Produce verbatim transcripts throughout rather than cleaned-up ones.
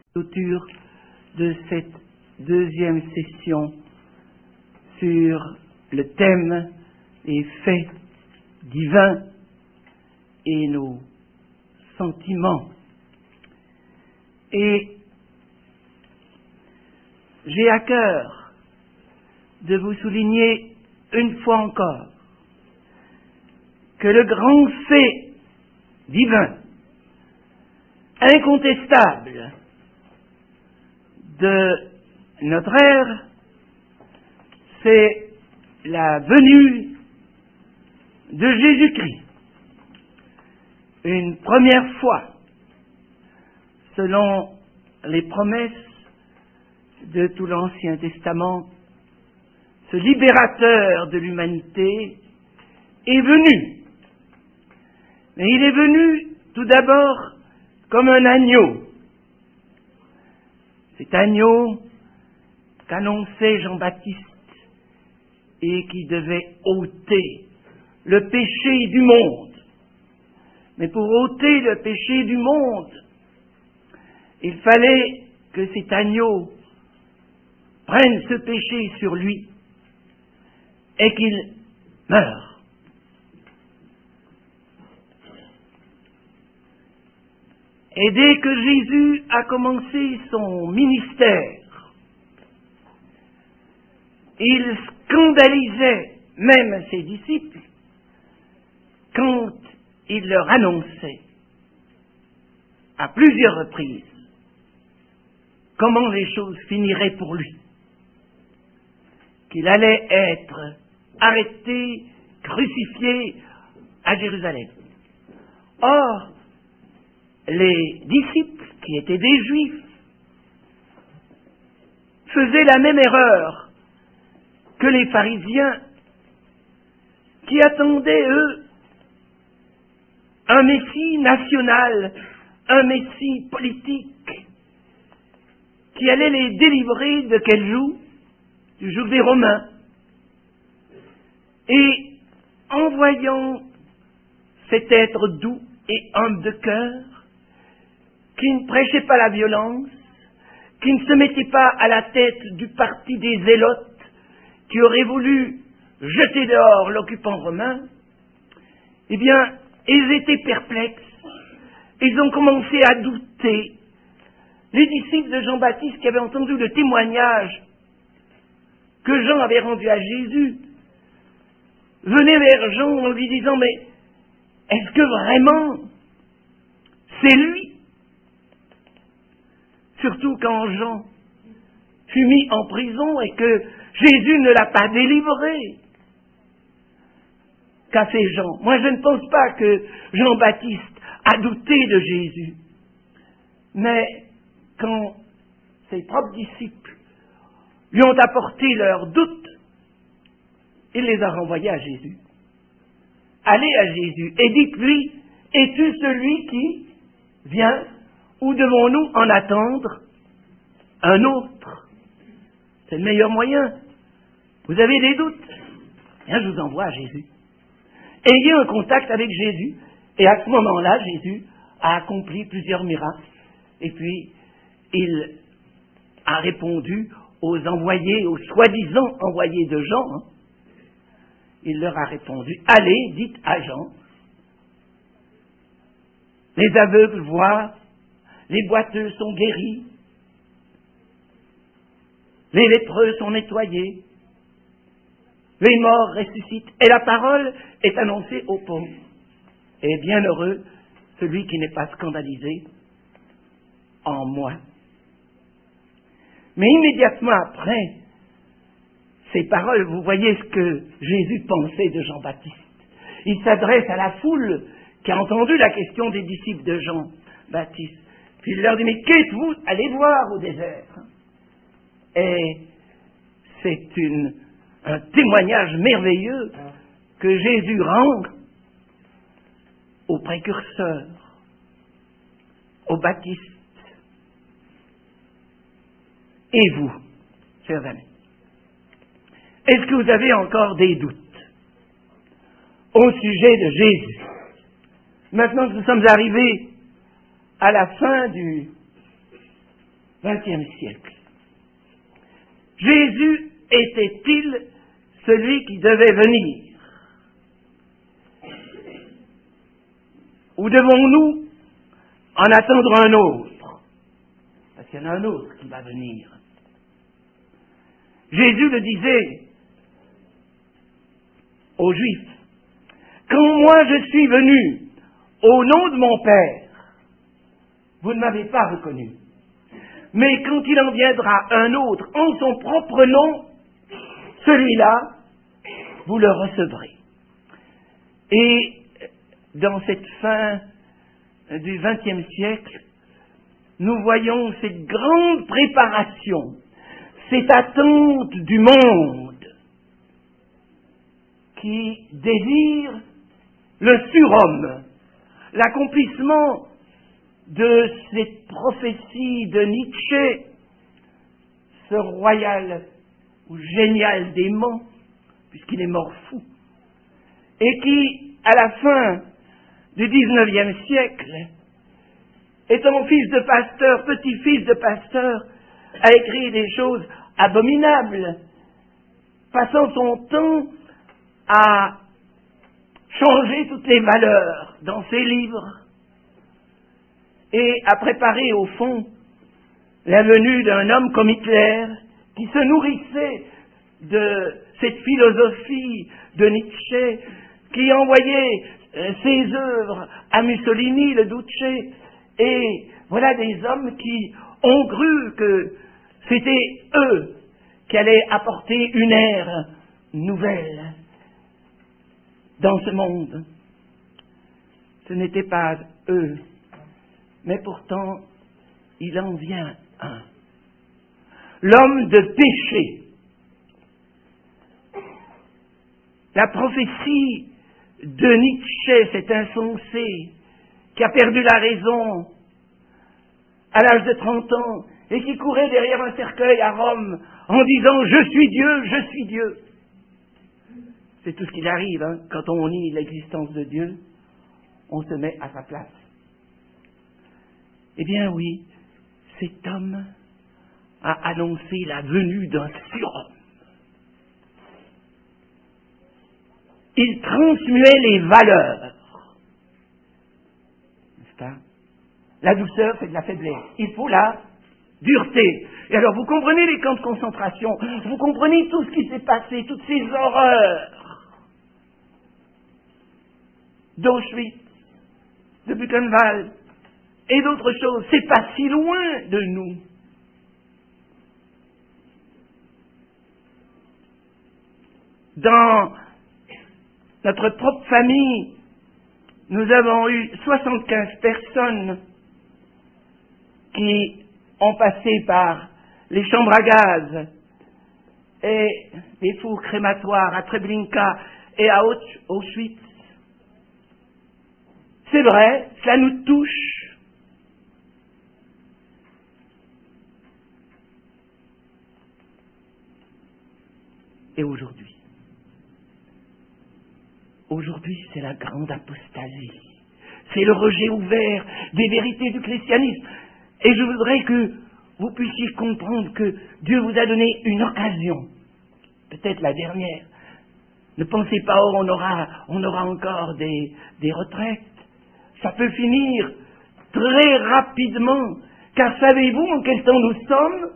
Clôture de cette deuxième session sur le thème des faits divins et nos sentiments. Et j'ai à cœur de vous souligner une fois encore que le grand fait divin, incontestable, de notre ère, c'est la venue de Jésus-Christ. Une première fois, selon les promesses de tout l'Ancien Testament, ce libérateur de l'humanité est venu. Mais il est venu tout d'abord comme un agneau. Cet agneau qu'annonçait Jean-Baptiste et qui devait ôter le péché du monde. Mais pour ôter le péché du monde, il fallait que cet agneau prenne ce péché sur lui et qu'il meure. Et dès que Jésus a commencé son ministère, il scandalisait même ses disciples quand il leur annonçait à plusieurs reprises comment les choses finiraient pour lui, qu'il allait être arrêté, crucifié à Jérusalem. Or, les disciples, qui étaient des Juifs, faisaient la même erreur que les pharisiens, qui attendaient, eux, un Messie national, un Messie politique, qui allait les délivrer de quel joug? Du joug des Romains. Et en voyant cet être doux et humble de cœur, qui ne prêchait pas la violence, qui ne se mettait pas à la tête du parti des zélotes, qui aurait voulu jeter dehors l'occupant romain, eh bien, ils étaient perplexes. Ils ont commencé à douter. Les disciples de Jean-Baptiste qui avaient entendu le témoignage que Jean avait rendu à Jésus, venaient vers Jean en lui disant, mais est-ce que vraiment c'est lui? Surtout quand Jean fut mis en prison et que Jésus ne l'a pas délivré. Qu'a fait Jean? Moi, je ne pense pas que Jean-Baptiste a douté de Jésus. Mais quand ses propres disciples lui ont apporté leurs doutes, il les a renvoyés à Jésus. Allez à Jésus et dites-lui, es-tu celui qui vient ou devons-nous en attendre un autre? C'est le meilleur moyen. Vous avez des doutes? Bien, je vous envoie à Jésus. Ayez un contact avec Jésus. Et à ce moment-là, Jésus a accompli plusieurs miracles. Et puis, il a répondu aux envoyés, aux soi-disant envoyés de Jean. Hein. Il leur a répondu, allez, dites à Jean, les aveugles voient, les boiteux sont guéris, les lépreux sont nettoyés, les morts ressuscitent, et la parole est annoncée aux pauvres. Et bienheureux celui qui n'est pas scandalisé en moi. Mais immédiatement après ces paroles, vous voyez ce que Jésus pensait de Jean-Baptiste. Il s'adresse à la foule qui a entendu la question des disciples de Jean-Baptiste. Puis il leur dit, mais qu'êtes-vous allez voir au désert? Et c'est une, un témoignage merveilleux que Jésus rend aux précurseurs, aux baptistes. Et vous, chers amis, est-ce que vous avez encore des doutes au sujet de Jésus? Maintenant que nous sommes arrivés à la fin du vingtième siècle. Jésus était-il celui qui devait venir? Ou devons-nous en attendre un autre? Parce qu'il y en a un autre qui va venir. Jésus le disait aux Juifs: quand moi je suis venu au nom de mon Père, vous ne m'avez pas reconnu. Mais quand il en viendra un autre en son propre nom, celui-là, vous le recevrez. Et dans cette fin du vingtième siècle, nous voyons cette grande préparation, cette attente du monde qui désire le surhomme, l'accomplissement de cette prophétie de Nietzsche, ce royal ou génial démon, puisqu'il est mort fou, et qui, à la fin du dix-neuvième siècle, étant fils de pasteur, petit-fils de pasteur, a écrit des choses abominables, passant son temps à changer toutes les valeurs dans ses livres et à préparer au fond la venue d'un homme comme Hitler qui se nourrissait de cette philosophie de Nietzsche, qui envoyait euh, ses œuvres à Mussolini, le Duce, et voilà des hommes qui ont cru que c'était eux qui allaient apporter une ère nouvelle dans ce monde. Ce n'était pas eux, mais pourtant il en vient un. L'homme de péché. La prophétie de Nietzsche, cet insensé qui a perdu la raison à l'âge de trente ans et qui courait derrière un cercueil à Rome en disant « Je suis Dieu, je suis Dieu ». C'est tout ce qu'il arrive, hein, quand on nie l'existence de Dieu, on se met à sa place. Eh bien oui, cet homme a annoncé la venue d'un surhomme. Il transmuait les valeurs. N'est-ce pas? La douceur, c'est de la faiblesse. Il faut la dureté. Et alors, vous comprenez les camps de concentration, vous comprenez tout ce qui s'est passé, toutes ces horreurs d'Auschwitz, de Buchenwald et d'autres choses. C'est pas si loin de nous. Dans notre propre famille, nous avons eu soixante-quinze personnes qui ont passé par les chambres à gaz et les fours crématoires à Treblinka et à Auschwitz. C'est vrai, cela nous touche. Et aujourd'hui, aujourd'hui, c'est la grande apostasie. C'est le rejet ouvert des vérités du christianisme. Et je voudrais que vous puissiez comprendre que Dieu vous a donné une occasion, peut-être la dernière. Ne pensez pas, oh, on aura, on aura encore des, des retraites. Ça peut finir très rapidement, car savez-vous en quel temps nous sommes?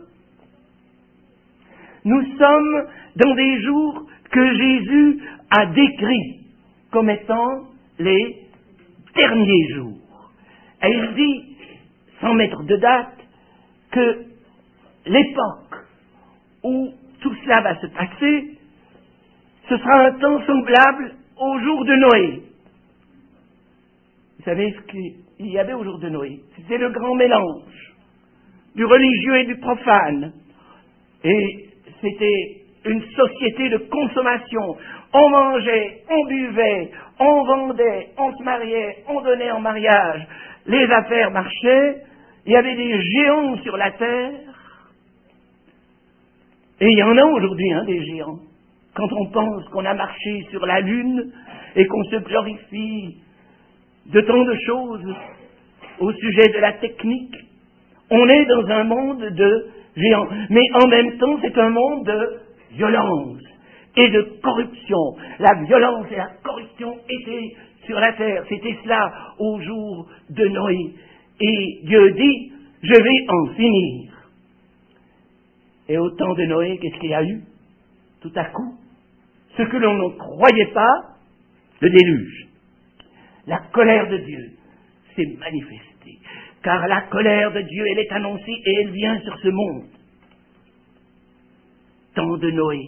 Nous sommes dans des jours que Jésus a décrits comme étant les derniers jours. Et il dit, sans mettre de date, que l'époque où tout cela va se passer, ce sera un temps semblable au jour de Noé. Vous savez ce qu'il y avait au jour de Noé? C'était le grand mélange du religieux et du profane. Et c'était une société de consommation. On mangeait, on buvait, on vendait, on se mariait, on donnait en mariage. Les affaires marchaient, il y avait des géants sur la terre. Et il y en a aujourd'hui, hein, des géants. Quand on pense qu'on a marché sur la Lune et qu'on se glorifie de tant de choses au sujet de la technique, On est dans un monde de géants. Mais en même temps, c'est un monde de violence et de corruption. La violence et la corruption étaient sur la terre. C'était cela au jour de Noé. Et Dieu dit, je vais en finir. Et au temps de Noé, qu'est-ce qu'il y a eu? Tout à coup, ce que l'on ne croyait pas, le déluge. La colère de Dieu s'est manifestée. Car la colère de Dieu, elle est annoncée et elle vient sur ce monde. Temps de Noé.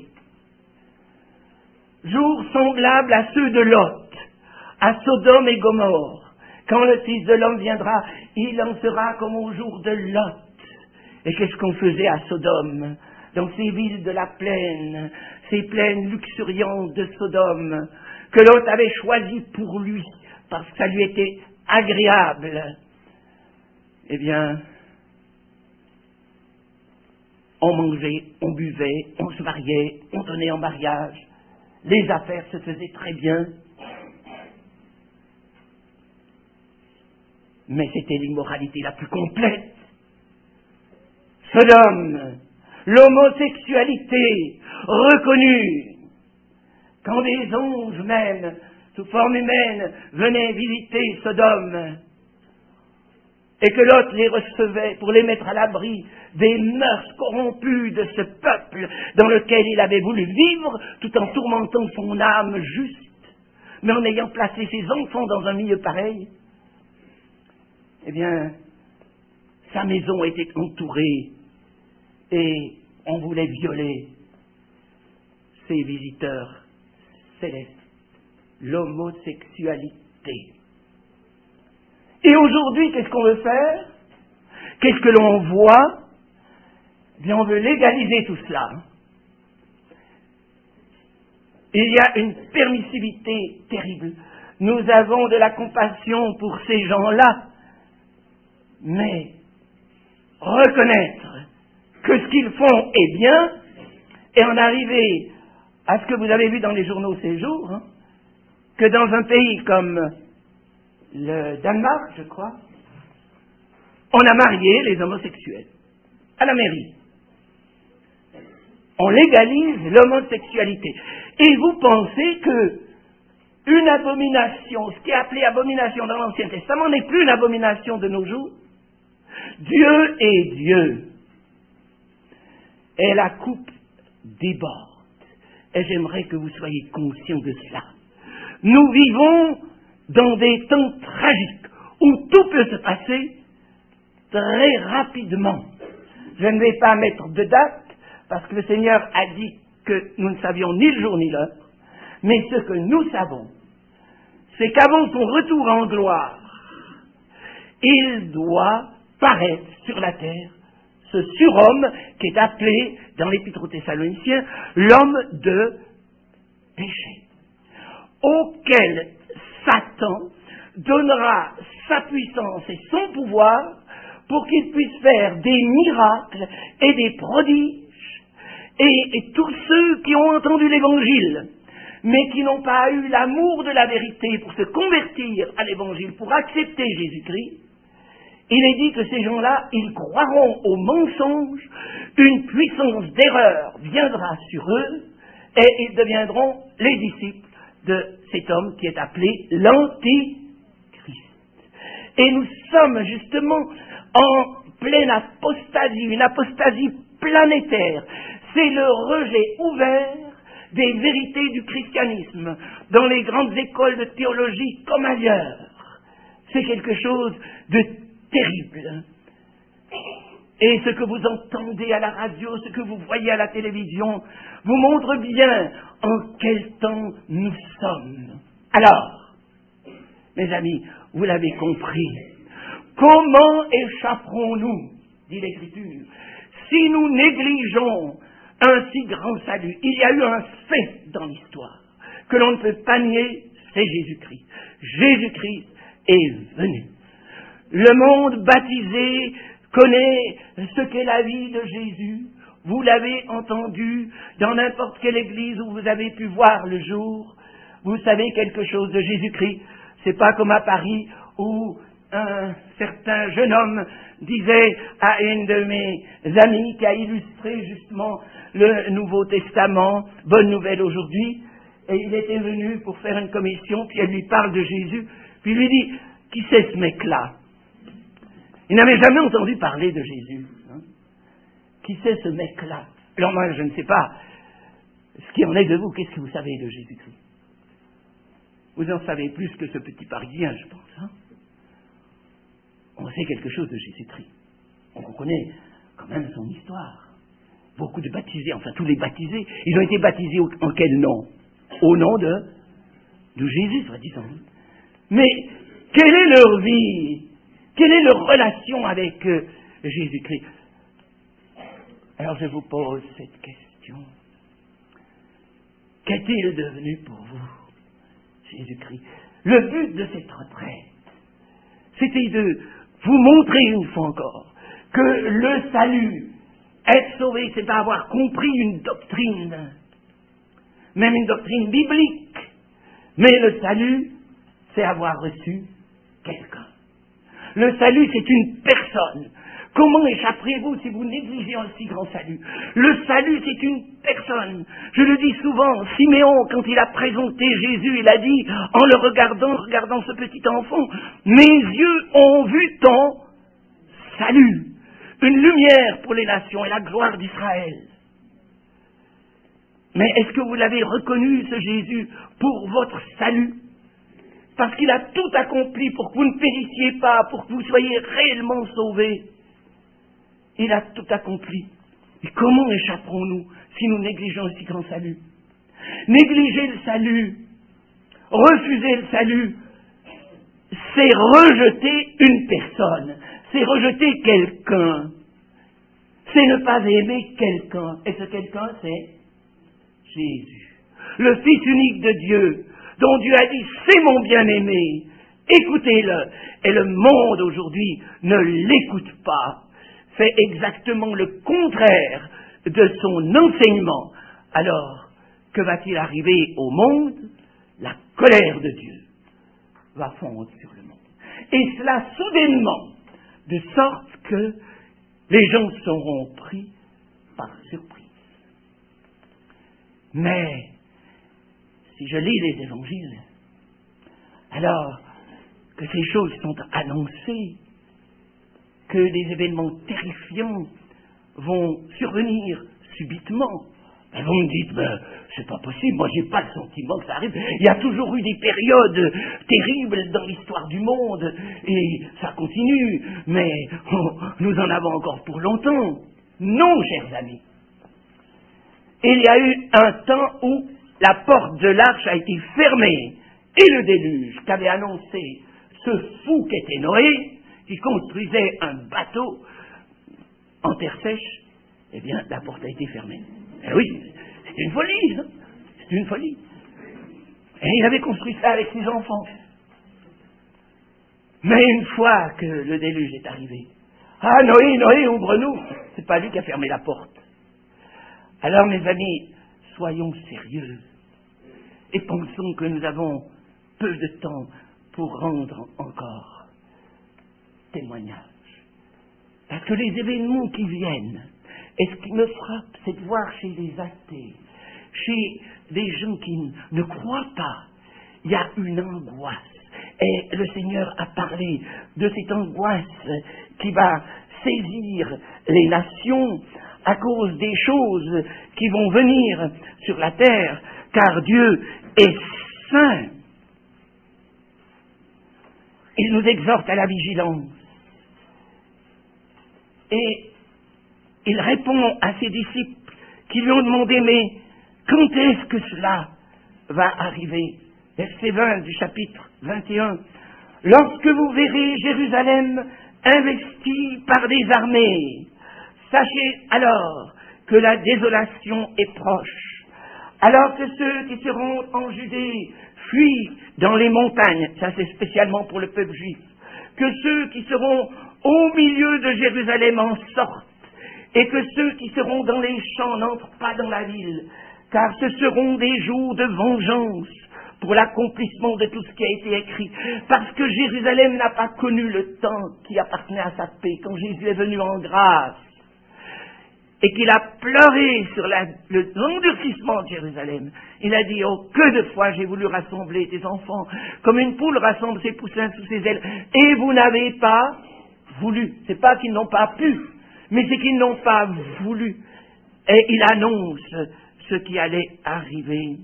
Jours semblables à ceux de Lot, à Sodome et Gomorrhe. Quand le Fils de l'homme viendra, il en sera comme au jour de Lot. Et qu'est-ce qu'on faisait à Sodome, dans ces villes de la plaine, ces plaines luxuriantes de Sodome, que Lot avait choisies pour lui, parce que ça lui était agréable. Eh bien, on mangeait, on buvait, on se mariait, on donnait en mariage, les affaires se faisaient très bien, mais c'était l'immoralité la plus complète. Sodome, l'homosexualité reconnue, quand des anges même, sous forme humaine, venaient visiter Sodome, et que Lot les recevait pour les mettre à l'abri des mœurs corrompues de ce peuple dans lequel il avait voulu vivre, tout en tourmentant son âme juste, mais en ayant placé ses enfants dans un milieu pareil, eh bien, sa maison était entourée et on voulait violer ses visiteurs célestes, l'homosexualité. Et aujourd'hui, qu'est-ce qu'on veut faire? Qu'est-ce que l'on voit? Eh bien, on veut légaliser tout cela. Il y a une permissivité terrible. Nous avons de la compassion pour ces gens-là, mais reconnaître que ce qu'ils font est bien et en arriver à ce que vous avez vu dans les journaux ces jours, hein, que dans un pays comme le Danemark, je crois, on a marié les homosexuels à la mairie. On légalise l'homosexualité. Et vous pensez que une abomination, ce qui est appelé abomination dans l'Ancien Testament, n'est plus une abomination de nos jours? Dieu est Dieu. Et la coupe déborde. Et j'aimerais que vous soyez conscients de cela. Nous vivons dans des temps tragiques où tout peut se passer très rapidement. Je ne vais pas mettre de date parce que le Seigneur a dit que nous ne savions ni le jour ni l'heure, mais ce que nous savons, c'est qu'avant son retour en gloire, il doit paraître sur la terre ce surhomme qui est appelé dans l'Épître aux Thessaloniciens l'homme de péché, auquel Satan donnera sa puissance et son pouvoir pour qu'il puisse faire des miracles et des prodiges. Et, et tous ceux qui ont entendu l'Évangile, mais qui n'ont pas eu l'amour de la vérité pour se convertir à l'Évangile, pour accepter Jésus-Christ, il est dit que ces gens-là, ils croiront au mensonge, une puissance d'erreur viendra sur eux, et ils deviendront les disciples de cet homme qui est appelé l'Antichrist. Et nous sommes justement en pleine apostasie, une apostasie planétaire. C'est le rejet ouvert des vérités du christianisme dans les grandes écoles de théologie comme ailleurs. C'est quelque chose de terrible. Et ce que vous entendez à la radio, ce que vous voyez à la télévision, vous montre bien en quel temps nous sommes. Alors, mes amis, vous l'avez compris, comment échapperons-nous, dit l'Écriture, si nous négligeons un si grand salut? Il y a eu un fait dans l'histoire que l'on ne peut pas nier, c'est Jésus-Christ. Jésus-Christ est venu. Le monde baptisé connaît ce qu'est la vie de Jésus. Vous l'avez entendu dans n'importe quelle église où vous avez pu voir le jour. Vous savez quelque chose de Jésus-Christ. C'est pas comme à Paris où un certain jeune homme disait à une de mes amies qui a illustré justement le Nouveau Testament, Bonne Nouvelle aujourd'hui, et il était venu pour faire une commission, puis elle lui parle de Jésus, puis il lui dit, qui c'est ce mec-là? Il n'avait jamais entendu parler de Jésus. Hein? Qui c'est ce mec-là? Alors moi, je ne sais pas ce qui en est de vous, qu'est-ce que vous savez de Jésus-Christ? Vous en savez plus que ce petit Parisien, je pense. Hein? On sait quelque chose de Jésus-Christ. On connaît quand même son histoire. Beaucoup de baptisés, enfin tous les baptisés, ils ont été baptisés au, en quel nom? Au nom de, de Jésus, soi-disant. Mais quelle est leur vie? Quelle est leur relation avec euh, Jésus-Christ? Alors je vous pose cette question. Qu'est-il devenu pour vous, Jésus-Christ? Le but de cette retraite, c'était de vous montrer une fois encore que le salut, être sauvé, c'est pas avoir compris une doctrine, même une doctrine biblique, mais le salut, c'est avoir reçu quelqu'un. Le salut, c'est une personne. Comment échapperez-vous si vous négligez un si grand salut? Le salut, c'est une personne. Je le dis souvent, Siméon, quand il a présenté Jésus, il a dit, en le regardant, regardant ce petit enfant, mes yeux ont vu ton salut, une lumière pour les nations et la gloire d'Israël. Mais est-ce que vous l'avez reconnu, ce Jésus, pour votre salut? Parce qu'il a tout accompli pour que vous ne périssiez pas, pour que vous soyez réellement sauvés. Il a tout accompli. Et comment échapperons-nous si nous négligeons un si grand salut? Négliger le salut, refuser le salut, c'est rejeter une personne, c'est rejeter quelqu'un, c'est ne pas aimer quelqu'un. Et ce quelqu'un, c'est Jésus, le Fils unique de Dieu, dont Dieu a dit, c'est mon bien-aimé, écoutez-le. Et le monde aujourd'hui ne l'écoute pas, fait exactement le contraire de son enseignement. Alors, que va-t-il arriver au monde? La colère de Dieu va fondre sur le monde. Et cela soudainement, de sorte que les gens seront pris par surprise. Mais, si je lis les évangiles, alors que ces choses sont annoncées, que des événements terrifiants vont survenir subitement, ben vous me dites, ben, c'est pas possible, moi j'ai pas le sentiment que ça arrive. Il y a toujours eu des périodes terribles dans l'histoire du monde, et ça continue, mais oh, nous en avons encore pour longtemps. Non, chers amis. Il y a eu un temps où la porte de l'arche a été fermée, et le déluge qu'avait annoncé ce fou qu'était Noé, qui construisait un bateau en terre sèche, eh bien, la porte a été fermée. Eh oui, c'est une folie, hein, c'est une folie. Et il avait construit ça avec ses enfants. Mais une fois que le déluge est arrivé, ah Noé, Noé, ouvre-nous, c'est pas lui qui a fermé la porte. Alors mes amis, soyons sérieux et pensons que nous avons peu de temps pour rendre encore témoignage. Parce que les événements qui viennent, et ce qui me frappe, c'est de voir chez les athées, chez des gens qui ne croient pas, il y a une angoisse. Et le Seigneur a parlé de cette angoisse qui va saisir les nations à cause des choses qui vont venir sur la terre, car Dieu est saint. Il nous exhorte à la vigilance. Et il répond à ses disciples qui lui ont demandé, mais quand est-ce que cela va arriver? Verset vingt du chapitre vingt et un. Lorsque vous verrez Jérusalem investie par des armées, sachez alors que la désolation est proche. Alors que ceux qui seront en Judée fuient dans les montagnes, ça c'est spécialement pour le peuple juif, que ceux qui seront au milieu de Jérusalem en sortent, et que ceux qui seront dans les champs n'entrent pas dans la ville, car ce seront des jours de vengeance pour l'accomplissement de tout ce qui a été écrit. Parce que Jérusalem n'a pas connu le temps qui appartenait à sa paix, quand Jésus est venu en grâce, et qu'il a pleuré sur la, le l'endurcissement de Jérusalem. Il a dit, oh, que de fois j'ai voulu rassembler tes enfants, comme une poule rassemble ses poussins sous ses ailes, et vous n'avez pas voulu. C'est pas qu'ils n'ont pas pu, mais c'est qu'ils n'ont pas voulu. Et il annonce ce qui allait arriver.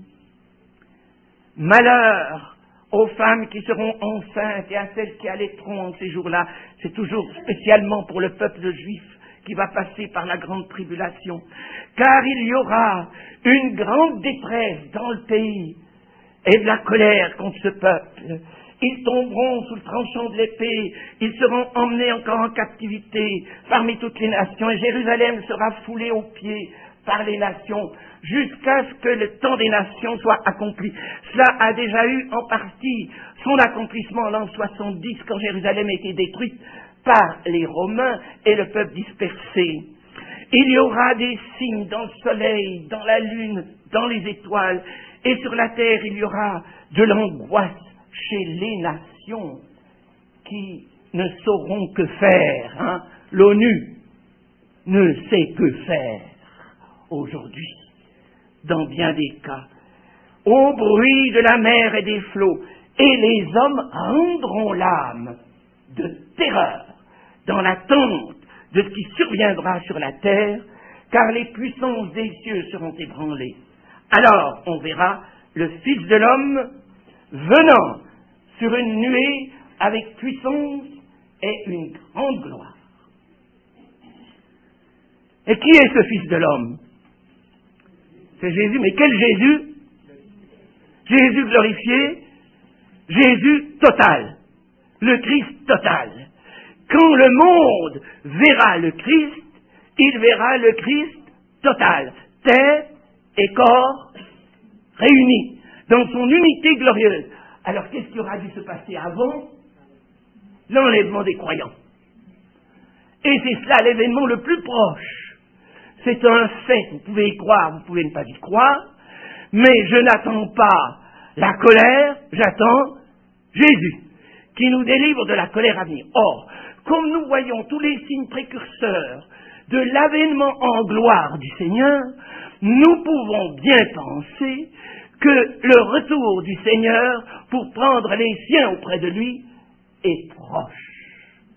Malheur aux femmes qui seront enceintes et à celles qui allaiteront en ces jours-là. C'est toujours spécialement pour le peuple juif qui va passer par la grande tribulation. Car il y aura une grande détresse dans le pays et de la colère contre ce peuple. Ils tomberont sous le tranchant de l'épée, ils seront emmenés encore en captivité parmi toutes les nations, et Jérusalem sera foulée aux pieds par les nations, jusqu'à ce que le temps des nations soit accompli. Cela a déjà eu en partie son accomplissement en l'an soixante-dix, quand Jérusalem a été détruite par les Romains et le peuple dispersé. Il y aura des signes dans le soleil, dans la lune, dans les étoiles, et sur la terre il y aura de l'angoisse chez les nations qui ne sauront que faire. Hein. L'ONU ne sait que faire aujourd'hui, dans bien des cas. Au bruit de la mer et des flots, et les hommes rendront l'âme de terreur dans l'attente de ce qui surviendra sur la terre, car les puissances des cieux seront ébranlées. Alors on verra le Fils de l'homme venant sur une nuée avec puissance et une grande gloire. Et qui est ce Fils de l'homme? C'est Jésus, mais quel Jésus? Jésus glorifié, Jésus total, le Christ total. Quand le monde verra le Christ, il verra le Christ total, tête et corps réunis, dans son unité glorieuse. Alors qu'est-ce qui aura dû se passer avant? L'enlèvement des croyants. Et c'est cela l'événement le plus proche. C'est un fait, vous pouvez y croire, vous pouvez ne pas y croire, mais je n'attends pas la colère, j'attends Jésus, qui nous délivre de la colère à venir. Or, comme nous voyons tous les signes précurseurs de l'avènement en gloire du Seigneur, nous pouvons bien penser que le retour du Seigneur pour prendre les siens auprès de lui est proche.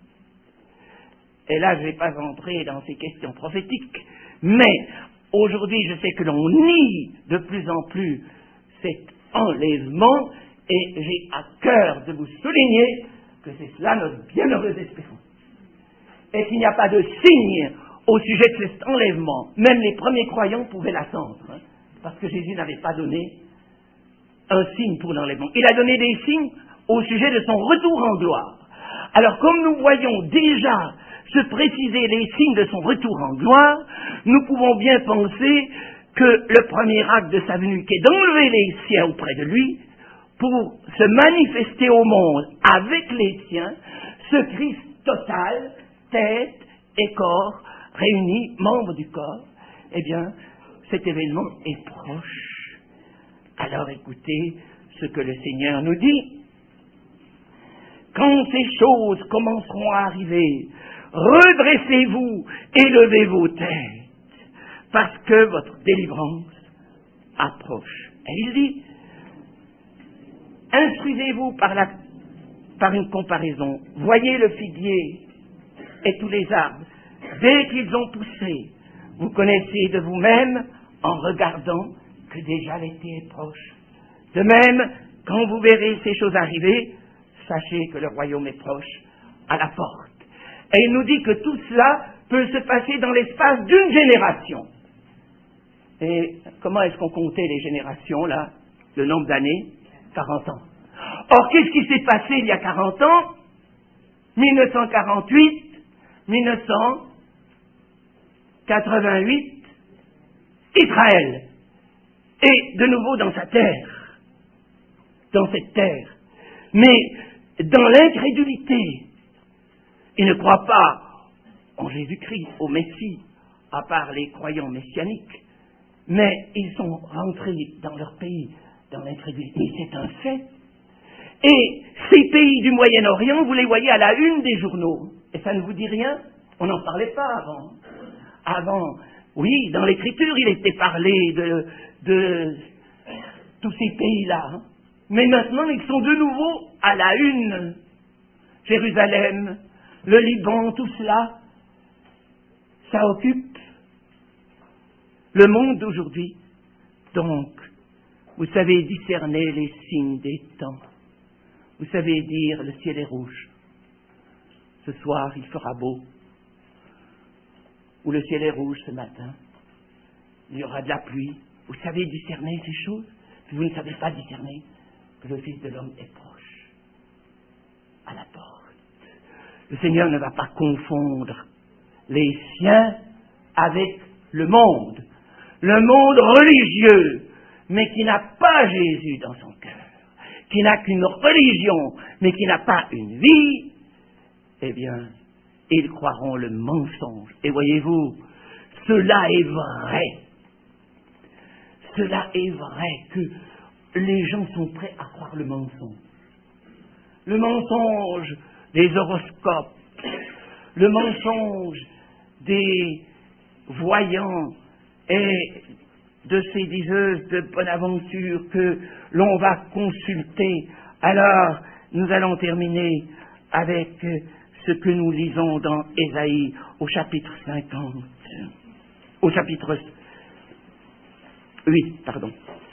Et là, je ne vais pas entrer dans ces questions prophétiques, mais aujourd'hui, je sais que l'on nie de plus en plus cet enlèvement, et j'ai à cœur de vous souligner que c'est cela notre bienheureuse espérance. Et qu'il n'y a pas de signe au sujet de cet enlèvement. Même les premiers croyants pouvaient l'attendre, hein, parce que Jésus n'avait pas donné un signe pour l'enlèvement. Il a donné des signes au sujet de son retour en gloire. Alors, comme nous voyons déjà se préciser les signes de son retour en gloire, nous pouvons bien penser que le premier acte de sa venue, qui est d'enlever les siens auprès de lui, pour se manifester au monde avec les siens, ce Christ total, tête et corps, réunis, membres du corps, eh bien, cet événement est proche. Alors écoutez ce que le Seigneur nous dit. Quand ces choses commenceront à arriver, redressez-vous et levez vos têtes, parce que votre délivrance approche. Et il dit, instruisez-vous par, la, par une comparaison. Voyez le figuier et tous les arbres. Dès qu'ils ont poussé, vous connaissez de vous-même, en regardant, que déjà l'été est proche. De même, quand vous verrez ces choses arriver, sachez que le royaume est proche, à la porte. Et il nous dit que tout cela peut se passer dans l'espace d'une génération. Et comment est-ce qu'on comptait les générations, là? Le nombre d'années? quarante ans. Or, qu'est-ce qui s'est passé il y a quarante ans? mille neuf cent quarante-huit, mille neuf cent quatre-vingt-huit, Israël est de nouveau dans sa terre, dans cette terre. Mais dans l'incrédulité, ils ne croient pas en Jésus-Christ, au Messie, à part les croyants messianiques, mais ils sont rentrés dans leur pays dans l'incrédulité. Mais c'est un fait. Et ces pays du Moyen-Orient, vous les voyez à la une des journaux. Et ça ne vous dit rien? On n'en parlait pas avant. Avant, oui, dans l'Écriture, il était parlé de, de tous ces pays-là. Hein. Mais maintenant, ils sont de nouveau à la une. Jérusalem, le Liban, tout cela, ça occupe le monde d'aujourd'hui. Donc, vous savez discerner les signes des temps. Vous savez dire, le ciel est rouge. Ce soir, il fera beau. Ou le ciel est rouge ce matin. Il y aura de la pluie. Vous savez discerner ces choses. Puis vous ne savez pas discerner que le Fils de l'homme est proche, à la porte. Le Seigneur ne va pas confondre les siens avec le monde. Le monde religieux, mais qui n'a pas Jésus dans son cœur, qui n'a qu'une religion, mais qui n'a pas une vie, eh bien, ils croiront le mensonge. Et voyez-vous, cela est vrai. Cela est vrai que les gens sont prêts à croire le mensonge. Le mensonge des horoscopes, le mensonge des voyants et de ces diseuses de bonne aventure que l'on va consulter. Alors, nous allons terminer avec ce que nous lisons dans Ésaïe au chapitre cinquante. Au chapitre huit, pardon.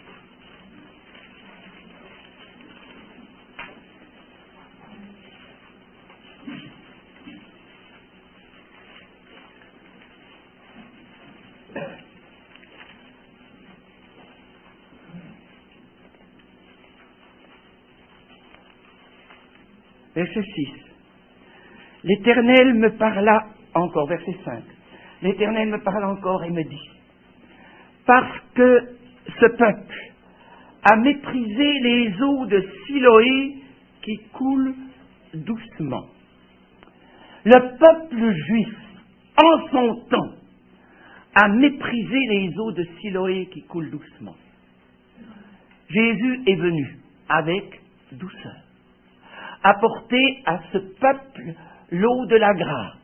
Verset six. L'Éternel me parla encore, verset cinq. L'Éternel me parla encore et me dit, parce que ce peuple a méprisé les eaux de Siloé qui coulent doucement. Le peuple juif, en son temps, a méprisé les eaux de Siloé qui coulent doucement. Jésus est venu avec douceur apporter à ce peuple l'eau de la grâce.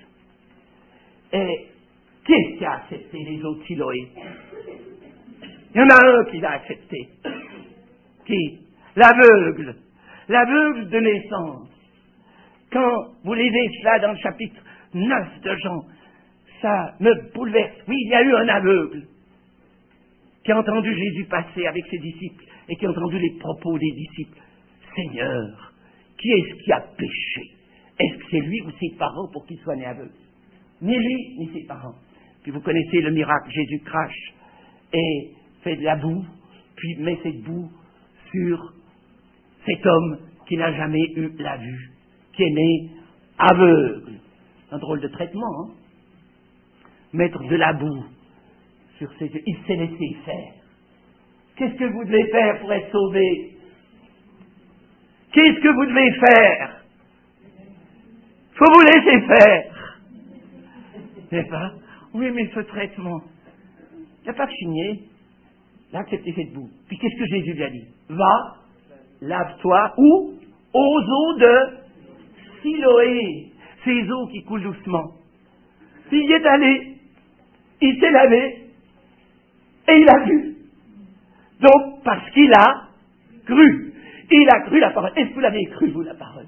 Et qui est-ce qui a accepté les eaux de Siloé? Il y en a un qui l'a accepté. Qui? L'aveugle. L'aveugle de naissance. Quand vous lisez cela dans le chapitre neuf de Jean, ça me bouleverse. Oui, il y a eu un aveugle qui a entendu Jésus passer avec ses disciples et qui a entendu les propos des disciples. Seigneur, qui est-ce qui a péché? Est-ce que c'est lui ou ses parents pour qu'il soit né aveugle? Ni lui, ni ses parents. Puis vous connaissez le miracle, Jésus crache et fait de la boue, puis met cette boue sur cet homme qui n'a jamais eu la vue, qui est né aveugle. Un drôle de traitement, hein? Mettre de la boue sur ses yeux. Il s'est laissé faire. Qu'est-ce que vous devez faire pour être sauvé? Qu'est-ce que vous devez faire? Faut vous laisser faire. N'est-ce pas? Oui, mais ce traitement, il n'a pas chigné. Il a accepté cette boue. Puis qu'est-ce que Jésus lui a dit? Va, lave-toi, où? Aux eaux de Siloé. Ces eaux qui coulent doucement. Puis il y est allé, il s'est lavé, et il a vu. Donc, parce qu'il a cru. Il a cru la parole. Est-ce que vous l'avez cru, vous, la parole?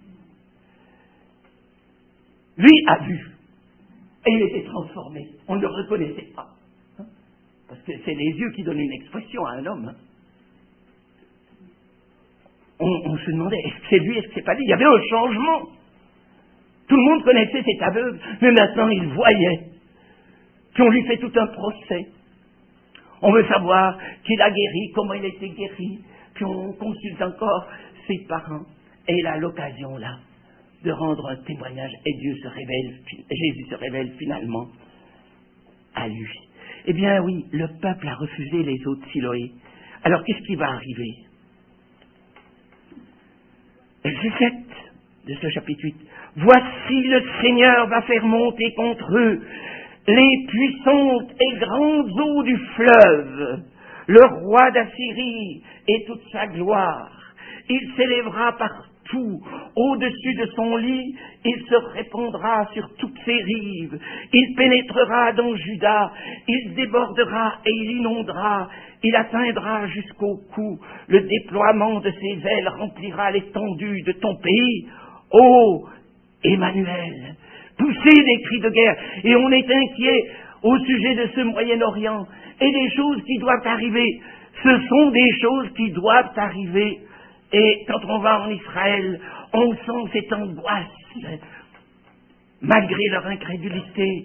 Lui a vu. Et il était transformé. On ne le reconnaissait pas. Hein? Parce que c'est les yeux qui donnent une expression à un homme. Hein? On, on se demandait, est-ce que c'est lui, est-ce que c'est pas lui? Il y avait un changement. Tout le monde connaissait cet aveugle, mais maintenant il voyait. Puis on lui fait tout un procès. On veut savoir qu'il a guéri, comment il a été guéri. Puis on consulte encore ses parents. Et il a l'occasion là de rendre un témoignage. Et Dieu se révèle, Jésus se révèle finalement à lui. Eh bien oui, le peuple a refusé les eaux de Siloé. Alors qu'est-ce qui va arriver? Verset sept de ce chapitre huit. Voici le Seigneur va faire monter contre eux les puissantes et grandes eaux du fleuve, le roi d'Assyrie et toute sa gloire. Il s'élèvera partout, au-dessus de son lit, il se répandra sur toutes ses rives, il pénétrera dans Juda, il débordera et il inondera, il atteindra jusqu'au cou, le déploiement de ses ailes remplira l'étendue de ton pays. Ô Emmanuel, poussez des cris de guerre, et on est inquiet au sujet de ce Moyen-Orient, et des choses qui doivent arriver, ce sont des choses qui doivent arriver. Et quand on va en Israël, on sent cette angoisse, malgré leur incrédulité.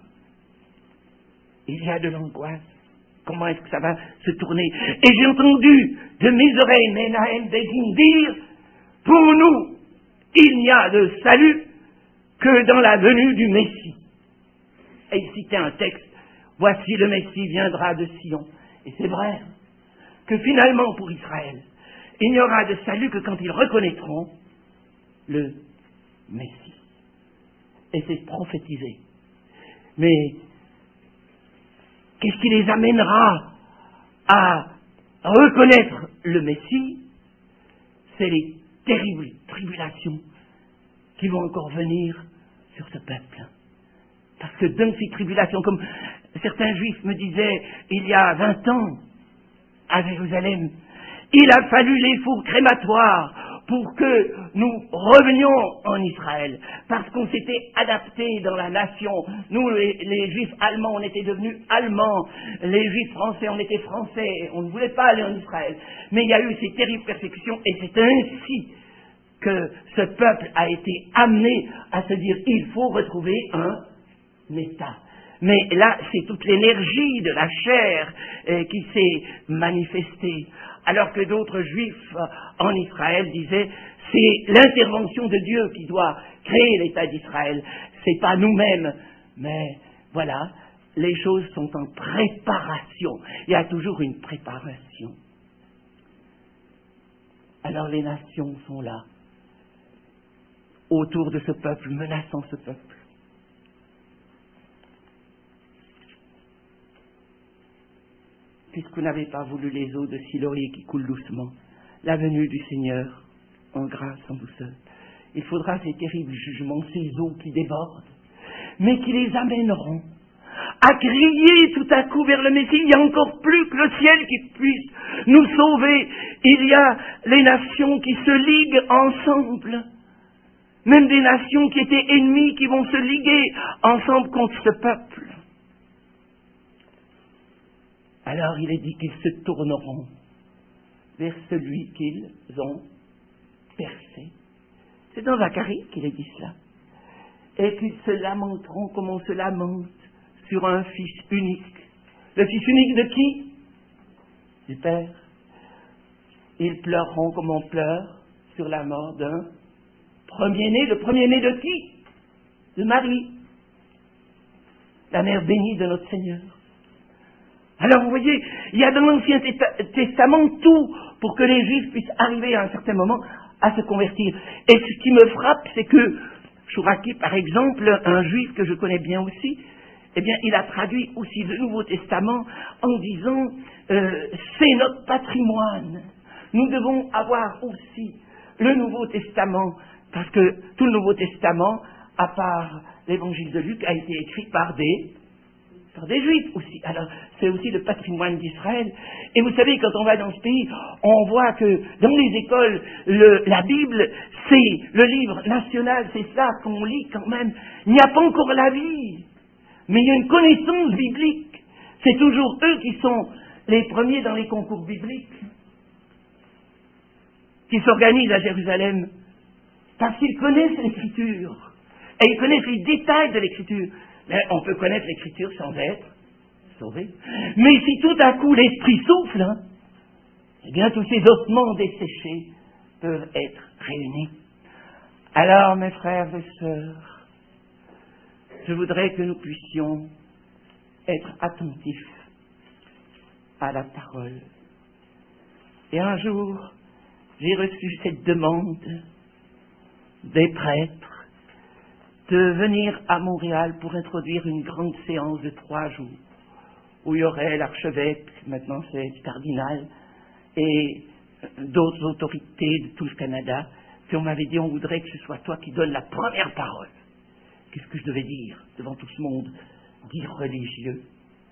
Il y a de l'angoisse. Comment est-ce que ça va se tourner? Et j'ai entendu de mes oreilles Menahem Begin dire, pour nous, il n'y a de salut que dans la venue du Messie. Et il citait un texte, voici le Messie viendra de Sion. Et c'est vrai que finalement pour Israël, il n'y aura de salut que quand ils reconnaîtront le Messie. Et c'est prophétisé. Mais qu'est-ce qui les amènera à reconnaître le Messie? C'est les terribles tribulations qui vont encore venir sur ce peuple. Parce que dans ces tribulations, comme certains juifs me disaient il y a vingt ans à Jérusalem, il a fallu les fours crématoires pour que nous revenions en Israël, parce qu'on s'était adapté dans la nation. Nous, les, les juifs allemands, on était devenus allemands, les juifs français, on était français, on ne voulait pas aller en Israël. Mais il y a eu ces terribles persécutions, et c'est ainsi que ce peuple a été amené à se dire, il faut retrouver un État. Mais là, c'est toute l'énergie de la chair euh, qui s'est manifestée. Alors que d'autres juifs euh, en Israël disaient, c'est l'intervention de Dieu qui doit créer l'État d'Israël. C'est pas nous-mêmes. Mais voilà, les choses sont en préparation. Il y a toujours une préparation. Alors les nations sont là, autour de ce peuple, menaçant ce peuple. Puisque vous n'avez pas voulu les eaux de Siloé qui coulent doucement, la venue du Seigneur en grâce, en douceur. Il faudra ces terribles jugements, ces eaux qui débordent, mais qui les amèneront à crier tout à coup vers le Messie. Il y a encore plus que le ciel qui puisse nous sauver. Il y a les nations qui se liguent ensemble, même des nations qui étaient ennemies qui vont se liguer ensemble contre ce peuple. Alors il est dit qu'ils se tourneront vers celui qu'ils ont percé. C'est dans Zacharie qu'il est dit cela. Et qu'ils se lamenteront comme on se lamente sur un fils unique. Le fils unique de qui? Du Père. Ils pleureront comme on pleure sur la mort d'un premier-né. Le premier-né de qui? De Marie, la mère bénie de notre Seigneur. Alors vous voyez, il y a dans l'Ancien Testament tout pour que les Juifs puissent arriver à un certain moment à se convertir. Et ce qui me frappe, c'est que Chouraki, par exemple, un Juif que je connais bien aussi, eh bien, il a traduit aussi le Nouveau Testament en disant euh, c'est notre patrimoine. Nous devons avoir aussi le Nouveau Testament, parce que tout le Nouveau Testament, à part l'Évangile de Luc, a été écrit par des par des Juifs aussi. Alors, c'est aussi le patrimoine d'Israël. Et vous savez, quand on va dans ce pays, on voit que dans les écoles, le, la Bible, c'est le livre national, c'est ça qu'on lit quand même. Il n'y a pas encore la vie, mais il y a une connaissance biblique. C'est toujours eux qui sont les premiers dans les concours bibliques, qui s'organisent à Jérusalem, parce qu'ils connaissent l'Écriture, et ils connaissent les détails de l'Écriture. Mais on peut connaître l'Écriture sans être sauvé. Mais si tout à coup l'Esprit souffle, hein, eh bien tous ces ossements desséchés peuvent être réunis. Alors, mes frères et sœurs, je voudrais que nous puissions être attentifs à la parole. Et un jour, j'ai reçu cette demande des prêtres de venir à Montréal pour introduire une grande séance de trois jours où il y aurait l'archevêque, maintenant c'est le cardinal, et d'autres autorités de tout le Canada. Puis on m'avait dit, on voudrait que ce soit toi qui donnes la première parole. Qu'est-ce que je devais dire devant tout ce monde, dire religieux?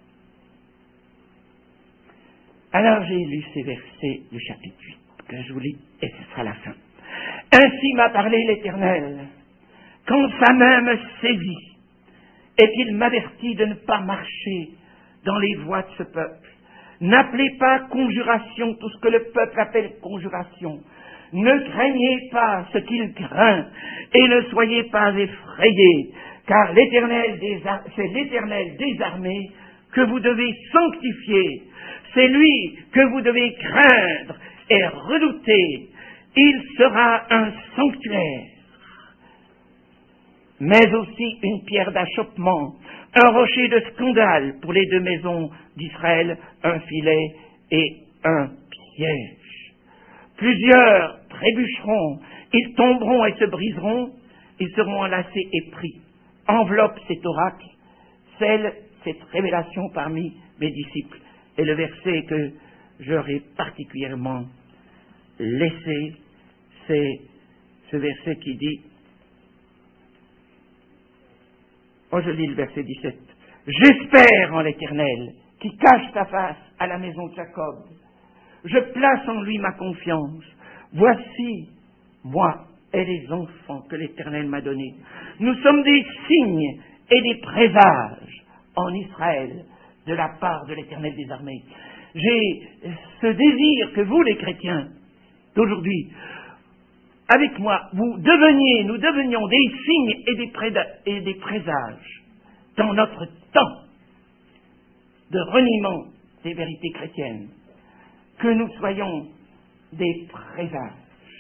Alors j'ai lu ces versets du chapitre huit, que je vous lis, et ce sera la fin. Ainsi m'a parlé l'Éternel, quand sa main me saisit, et qu'il m'avertit de ne pas marcher dans les voies de ce peuple. N'appelez pas conjuration tout ce que le peuple appelle conjuration. Ne craignez pas ce qu'il craint, et ne soyez pas effrayés, car l'Éternel des ar- c'est l'Éternel des armées que vous devez sanctifier. C'est lui que vous devez craindre et redouter. Il sera un sanctuaire, mais aussi une pierre d'achoppement, un rocher de scandale pour les deux maisons d'Israël, un filet et un piège. Plusieurs trébucheront, ils tomberont et se briseront, ils seront enlacés et pris. Enveloppe cet oracle, scelle cette révélation parmi mes disciples. Et le verset que j'aurais particulièrement laissé, c'est ce verset qui dit, oh je lis le verset dix-sept, « J'espère en l'Éternel, qui cache sa face à la maison de Jacob. Je place en lui ma confiance. Voici, moi et les enfants que l'Éternel m'a donnés. Nous sommes des signes et des présages en Israël de la part de l'Éternel des armées. » J'ai ce désir que vous, les chrétiens, d'aujourd'hui, avec moi, vous deveniez, nous devenions des signes et des, préda- et des présages dans notre temps de reniement des vérités chrétiennes, que nous soyons des présages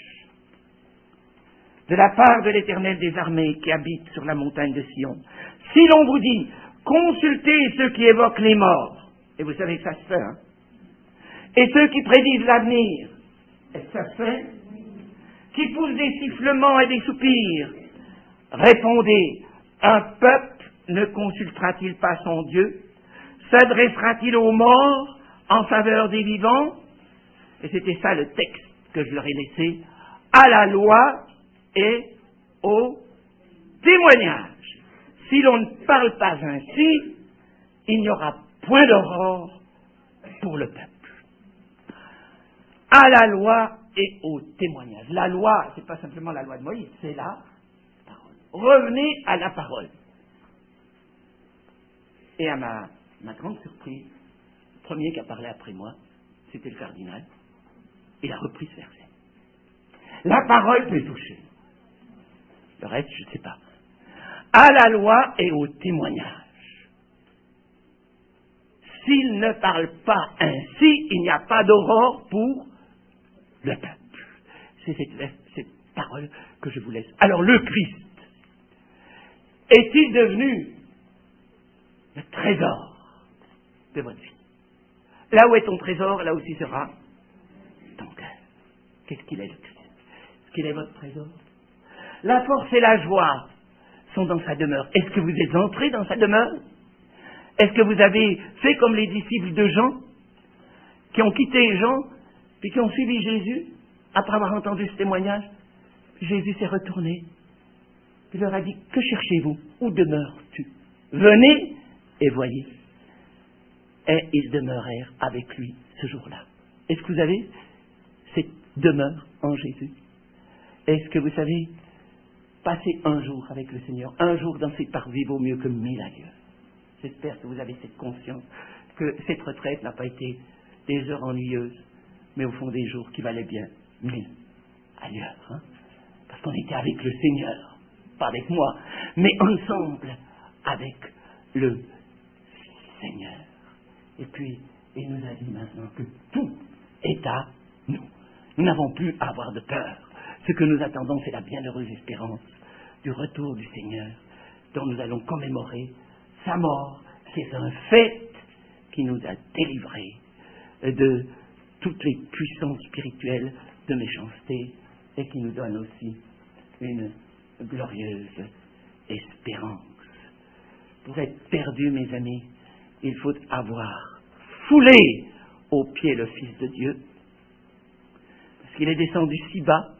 de la part de l'Éternel des armées qui habite sur la montagne de Sion. Si l'on vous dit, consultez ceux qui évoquent les morts, et vous savez que ça se fait, hein, et ceux qui prédisent l'avenir, et ça se fait, qui poussent des sifflements et des soupirs, répondez, un peuple ne consultera-t-il pas son Dieu? S'adressera-t-il aux morts en faveur des vivants? Et c'était ça le texte que je leur ai laissé, à la loi et au témoignage. Si l'on ne parle pas ainsi, il n'y aura point d'aurore pour le peuple. À la loi et au témoignage. La loi, c'est pas simplement la loi de Moïse, c'est la parole. Revenez à la parole. Et à ma, ma grande surprise, le premier qui a parlé après moi, c'était le cardinal. Il a repris ce verset. La parole peut toucher. Le reste, je ne sais pas. À la loi et au témoignage. S'il ne parle pas ainsi, il n'y a pas d'aurore pour le peuple. C'est cette, cette parole que je vous laisse. Alors, le Christ est-il devenu le trésor de votre vie? Là où est ton trésor, là aussi sera ton cœur. Qu'est-ce qu'il est, le Christ? Est-ce qu'il est votre trésor? La force et la joie sont dans sa demeure. Est-ce que vous êtes entrés dans sa demeure? Est-ce que vous avez fait comme les disciples de Jean, qui ont quitté Jean, puis qui ont suivi Jésus, après avoir entendu ce témoignage? Jésus s'est retourné. Il leur a dit, que cherchez-vous? Où demeures-tu? Venez et voyez. Et ils demeurèrent avec lui ce jour-là. Est-ce que vous avez cette demeure en Jésus? Est-ce que vous savez, passer un jour avec le Seigneur, un jour dans ses parvis vaut mieux que mille ailleurs. J'espère que vous avez cette conscience, que cette retraite n'a pas été des heures ennuyeuses, mais au fond des jours qui valaient bien mille ailleurs. Hein? Parce qu'on était avec le Seigneur, pas avec moi, mais ensemble avec le Seigneur. Et puis, il nous a dit maintenant que tout est à nous. Nous n'avons plus à avoir de peur. Ce que nous attendons, c'est la bienheureuse espérance du retour du Seigneur, dont nous allons commémorer sa mort. C'est un fait qui nous a délivrés de toutes les puissances spirituelles de méchanceté et qui nous donne aussi une glorieuse espérance. Pour être perdu, mes amis, il faut avoir foulé aux pieds le Fils de Dieu, parce qu'il est descendu si bas,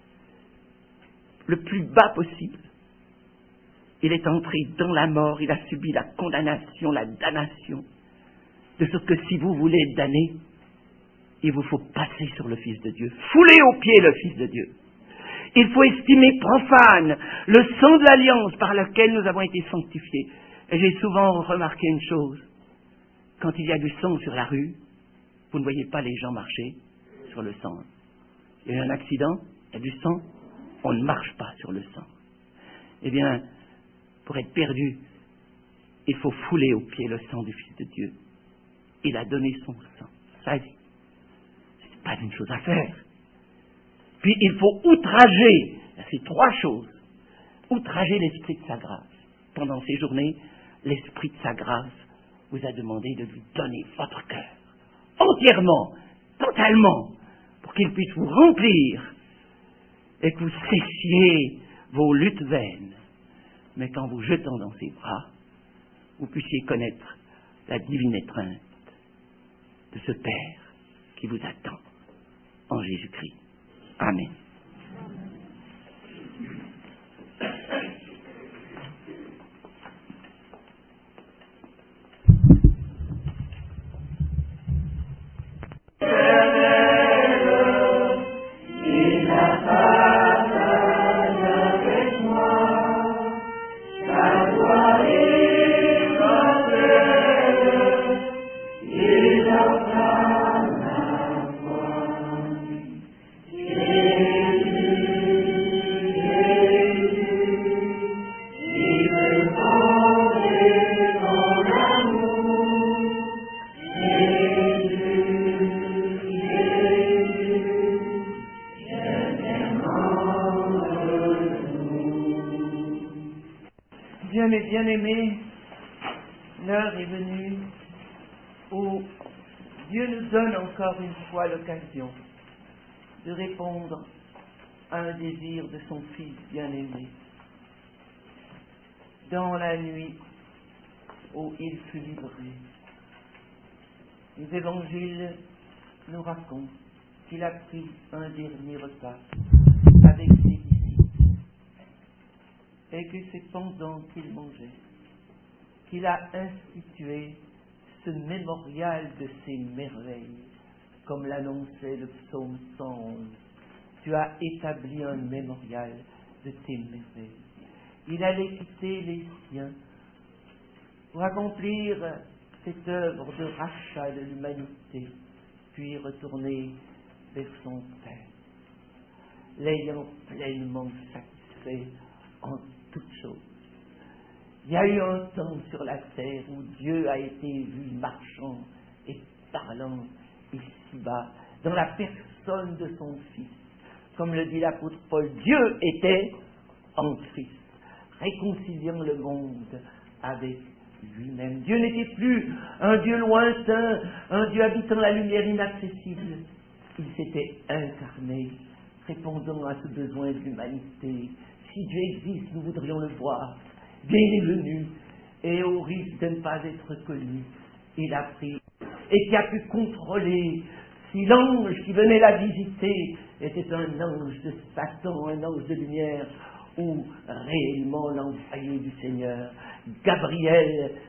le plus bas possible. Il est entré dans la mort, il a subi la condamnation, la damnation, de sorte que si vous voulez être damné, il vous faut passer sur le Fils de Dieu, fouler aux pieds le Fils de Dieu. Il faut estimer profane le sang de l'alliance par lequel nous avons été sanctifiés. Et j'ai souvent remarqué une chose, quand il y a du sang sur la rue, vous ne voyez pas les gens marcher sur le sang. Il y a eu un accident, il y a du sang, on ne marche pas sur le sang. Eh bien, pour être perdu, il faut fouler aux pieds le sang du Fils de Dieu. Il a donné son sang, sa vie. Ce n'est pas une chose à faire. Puis il faut outrager, ces trois choses, outrager l'Esprit de sa grâce. Pendant ces journées, l'Esprit de sa grâce vous a demandé de lui donner votre cœur, entièrement, totalement, pour qu'il puisse vous remplir et que vous cessiez vos luttes vaines, mais qu'en vous jetant dans ses bras, vous puissiez connaître la divine étreinte de ce Père qui vous attend en Jésus-Christ. Amen. Mes bien-aimés, l'heure est venue où Dieu nous donne encore une fois l'occasion de répondre à un désir de son Fils bien-aimé. Dans la nuit où il fut livré, les évangiles nous racontent qu'il a pris un dernier repas avec ses disciples et que c'est pendant qu'il mangeait qu'il a institué ce mémorial de ses merveilles, comme l'annonçait le psaume cent onze. Tu as établi un mémorial de tes merveilles. Il allait quitter les siens pour accomplir cette œuvre de rachat de l'humanité, puis retourner vers son Père, l'ayant pleinement satisfait en toutes choses. Il y a eu un temps sur la terre où Dieu a été vu marchant et parlant ici-bas, dans la personne de son Fils. Comme le dit l'apôtre Paul, Dieu était en Christ, réconciliant le monde avec lui-même. Dieu n'était plus un Dieu lointain, un Dieu habitant la lumière inaccessible. Il s'était incarné, répondant à ce besoin de l'humanité. Si Dieu existe, nous voudrions le voir. Bien il est venu, et au risque de ne pas être connu, il a pris, et qui a pu contrôler si l'ange qui venait la visiter était un ange de Satan, un ange de lumière, ou réellement l'envoyé du Seigneur. Gabriel